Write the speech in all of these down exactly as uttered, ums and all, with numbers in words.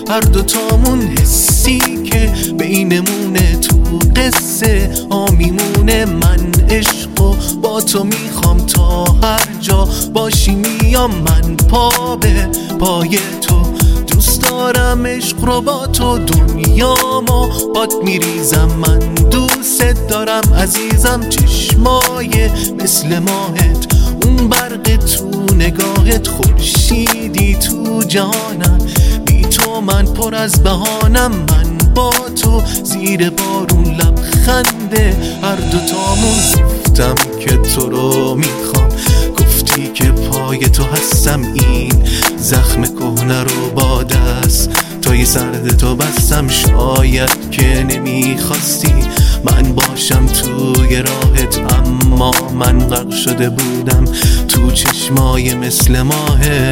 هر دوتامون حسی که بینمونه تو قصه ها میمونه. من عشق و با تو میخوام تا هر جا باشی میام من پا به پای تو. دوست دارم عشق رو با تو دنیامو باد میریزم. من دوست دارم عزیزم چشمای مثل ماهت، اون برق تو نگاهت، خورشیدی تو جهانم. بی تو من پر از بهانم، من با تو زیر بارون لبخنده هر دوتامون. گفتم که تو رو میخوام، گفتی که پای تو هستم. این زخم کهنه رو با دست تای سرد تو بستم. شاید که نمیخواستی من باشم توی راهت، اما من غرق شده بودم تو چشمای مثل ماهت.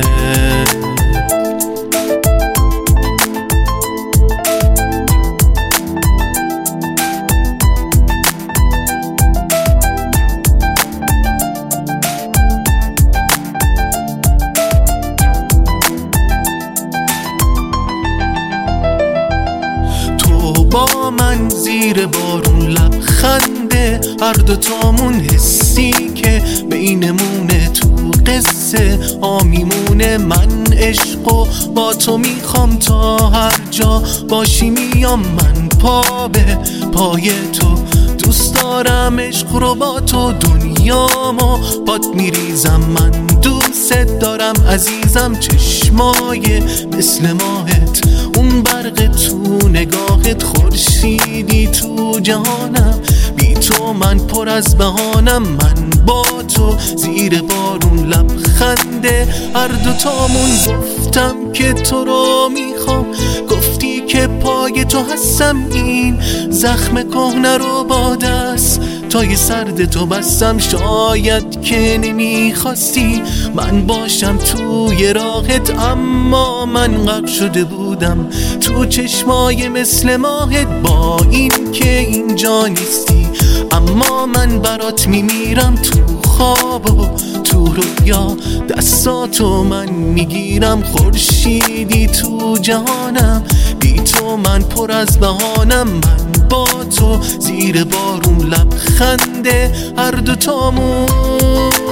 با من زیر بارون لبخنده هر دوتامون حسی که بینمونه تو قصه ها میمونه. من عشق و با تو میخوام تا هر جا باشی میام من پا به پای تو. دوست دارم عشق رو با تو دنیامو باد میریزم. من دوست دارم عزیزم چشمای مثل ماهت، اون برق تو نگاهت، خورشیدی تو جهانم. بی تو من پر از بهانم، من با تو زیر بارون لبخنده هر دوتامون. گفتم که تو رو میخوام، گفتی که پای تو هستم. این زخم کهنه رو با دست تای سرد تو بستم. شاید که نمیخواستی من باشم توی راهت، اما من غرق شده بودم تو چشمای مثل ماهت. با این که اینجا نیستی اما من برات میمیرم تو خواب و تو رویا. دستاتو من میگیرم، خورشیدی تو جهانم. بی تو من پر از بهانم، من با تو زیر بارون لبخنده هر دوتامون.